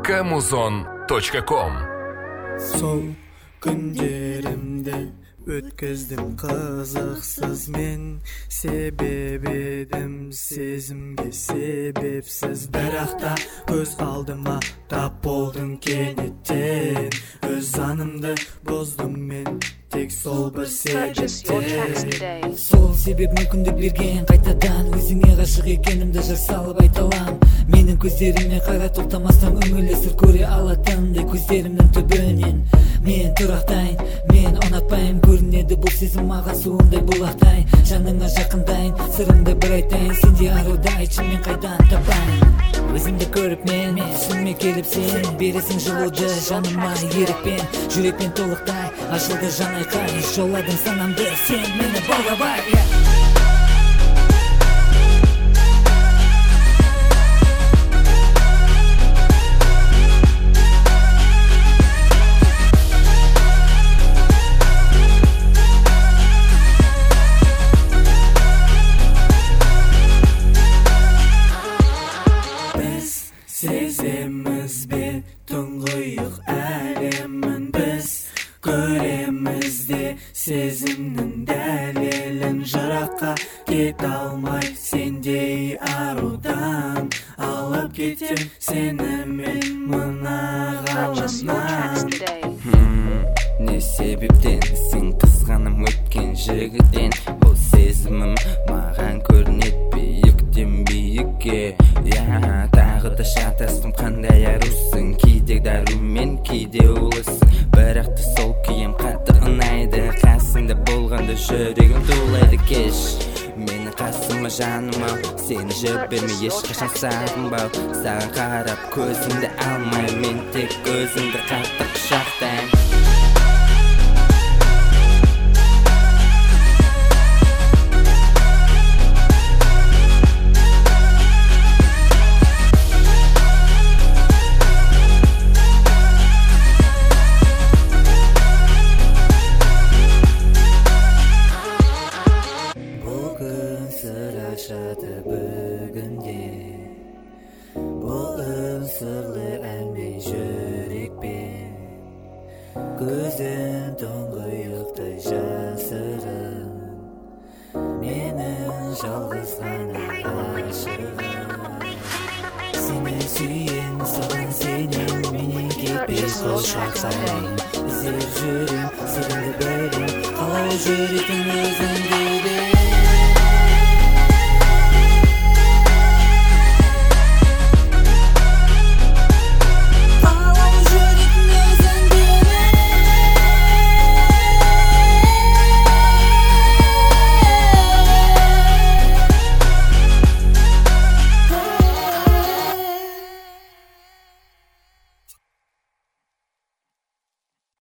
muzon.com. Сол күндерімді өткіздім қызықсыз мен, себеп едім сезімге себепсіз. Бірақта көз алдыма тап болдың кенеттен, өз занымды боздым мен тек сол бір себептен. Сол себеп мүмкіндік берген қайтадан өзіңе ғашық екенімді жар салып айта алам. Менің көздеріме қара тоқтамастан үңілесір көре алатындай көздерімнің түбінен. Мен тұрақтайын, мен ұнатпайын, көрінеді бұл сезім маған суындай бұлақтайын. Жаныңа жақындайын, сырымды бір айтайын, сенде аруды айтшы мен қайдан табайын. Өзіңді көріп мен түсіме келіп сен бересің жылуды жаныма ерікпен, жүрекпен толықтай ашылды жан айқай. Жоладың санамды сен мені баурабай. Сеземіз бе тұңғиық әлемін, біз көреміз де сезімнің дәлелін. Жыраққа кет алмай сендей арудан, алып кетем сені мен мына ғаламнан. Не себептен сен қызғаным өткен жігіттен? Бұл сезімім маған көрінеді биіктен биікке. Тағы да шатастым, қандай арусың, кейде дарумен кейде улысың. Бірақта сол күйім қатты ұнайды, қасыңда болғанда жүрегім тулайды. Кеш мені қасыма жаныма, сені жіберме ешқашан сағынбау. Саған қарап көзімді алмай, мен тек өзіңді қатты құшақтайын. Sır aşadı bugünde, bu sırlı elmey yürekben, gözün тұңғиықтай жасырын, менің жалғыз ғана ғашығым. Сені сүйен, саған сенен, менен кетпес қошақсайын. Іздеп жүрем, сенімді білем, қалай жүретін өзіңді